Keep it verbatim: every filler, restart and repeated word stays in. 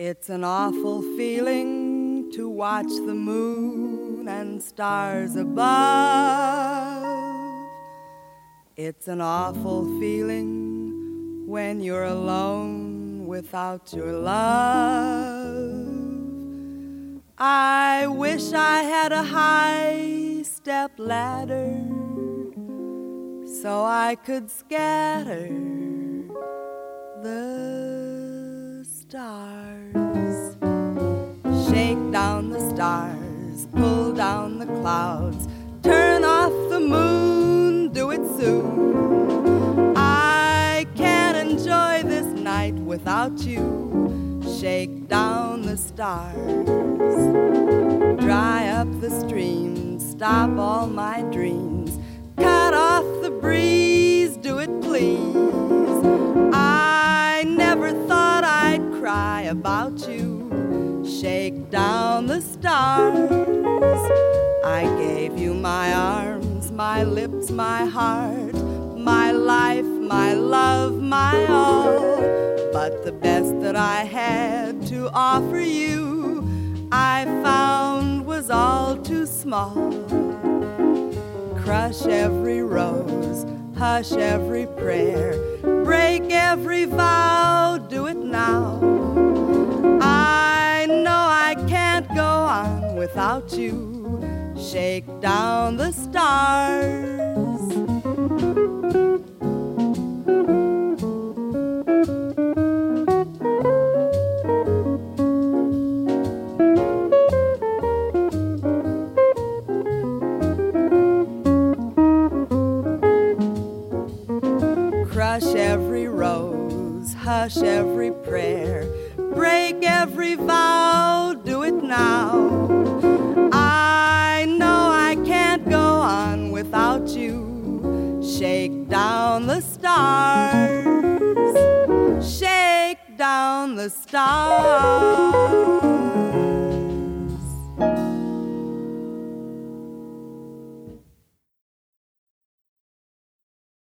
It's an awful feeling to watch the moon and stars above. It's an awful feeling when you're alone without your love. I wish I had a high step ladder so I could scatter the stars. Shake down the stars, pull down the clouds, turn off the moon, do it soon. I can't enjoy this night without you. Shake down the stars, dry up the streams, stop all my dreams, cut off the breeze, do it please. I never thought I'd cry about you. Shake down the stars. I gave you my arms, my lips, my heart, my life, my love, my all. But the best that I had to offer you, I found was all too small. Crush every rose, hush every prayer, break every vow, do it now. I know I can't go on without you. Shake down the stars. Crush every rose, hush every prayer, break every vow, do it now. I know I can't go on without you. Shake down the stars, shake down the stars.